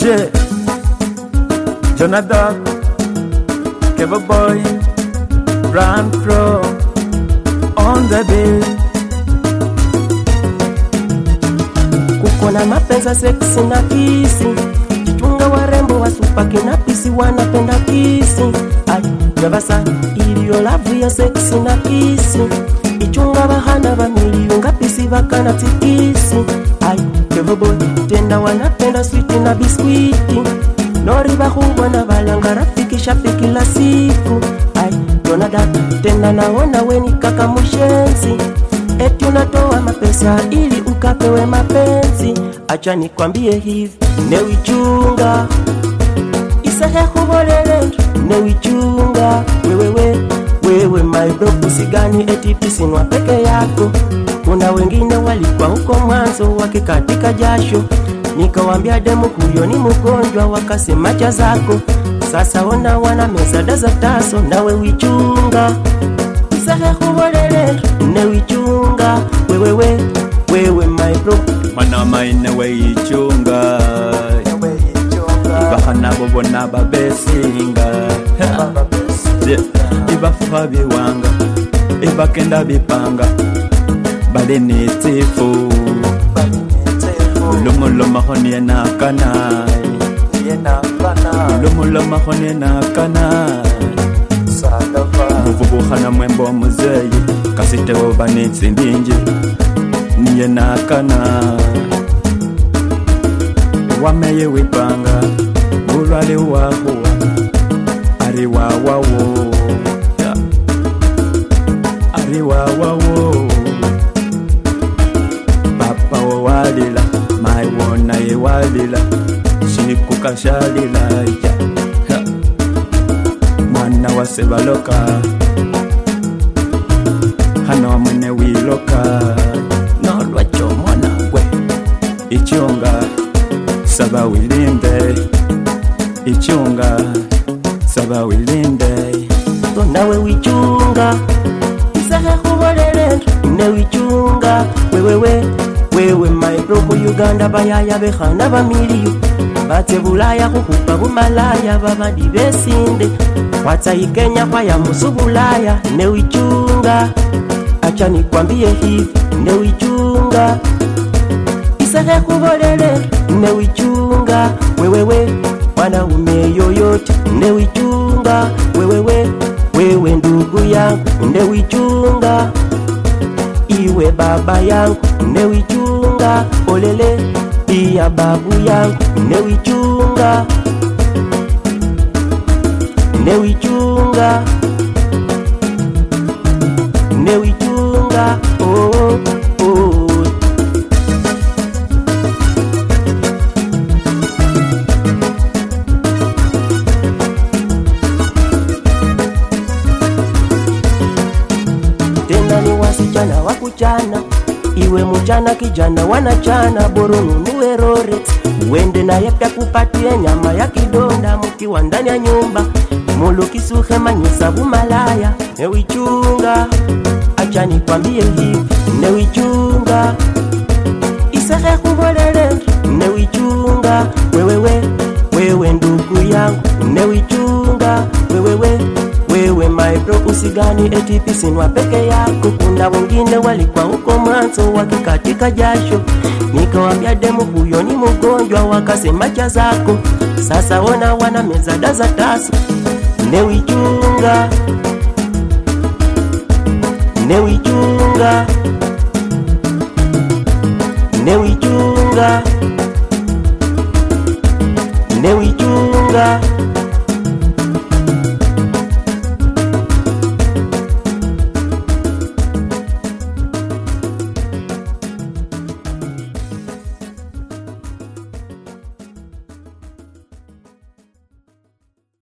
Yeah, Jonathan, Kevo Boy, Brand Pro, on the beat. Kukona mapenza seksi na kisi, jichunga warembo wa supaki na pisi wanapenda kisi. Ay, yabasa iliyo lavu ya seksi na kisi, ichunga bahana ba miliyonga pisi bakana tikisi. Ay, Kevo Boy, tenda wanapenda sweet na biskuiti, nori bahubwa na balanga rafiki shafiki la siku. Ay, Jonathan, tenda naona weni kaka mushenzi, eti unatoa mapesa ili ukapewe mapenzi. Acha nikwambie hivi, newichunga isahe kubolele, newichunga wewe my bro, usigani eti pisinwa peke yako. Kuna wengine walikuwa huko mwanzo wakikatika jasho, nikawambia demu huyo ni mgonjwa, wakasema cha zako. Sasa ona wana meza daza taso, nawe wichunga isahe kubolele, newichunga wewe my bro, Mana maine weichunga, ibahana bobona babesinga, ibafuha biwanga, ibakenda bipanga, bale nitifu, ulumulo mahoni na kanai, ulumulo mahoni na kanai. Muvubuhana mwembo muzeyi, kasite wobani tsindinji, niye nakana. Wameye wipanga, ulwale wahuwa, ari wawawo, ari wawawo. Papa walila, mai wona ye walila, shikuka shalila ya. Mwana wase baloka, hano mwene wiloka, nolwacho mwana gwe. Ichunga, saba wilinde, ichunga, saba wilinde. nawe wichunga isahe kubolele, newichunga wewe my bro. Ku Uganda bayaya behana bamiliyo, bate Bulaya kukupa bumalaya, babadi besinde watsa Kenya kwa ya musubulaya. Newichunga, acha nikwambie hivi, newichunga isahe kubolele, newichunga wewe mwanaume yoyote, newichunga wewe ndugu yangu, newichunga iwe baba yangu, newichunga olele iya babu yangu, newichunga oh. Tena ni wasichana wa kuchana, iwe mchana kijana wanachana, boro nunue Rolex uende naye pia kupatie nyama ya kidonda, mkiwa ndani ya nyumba mulu kisuhe manyisa bumalaya. Newichunga, acha nikwambie hivi, newichunga isahe kubolele, newichunga wewe ndugu yangu, newichunga wewe my bro, usigani eti pisinwa peke yako. Kuna wengine walikuwa huko mwanzo wakikatika jasho, nikawambia demu huyo ni mgonjwa, wakasema cha zako. Sasa ona wana meza daza taso, newichunga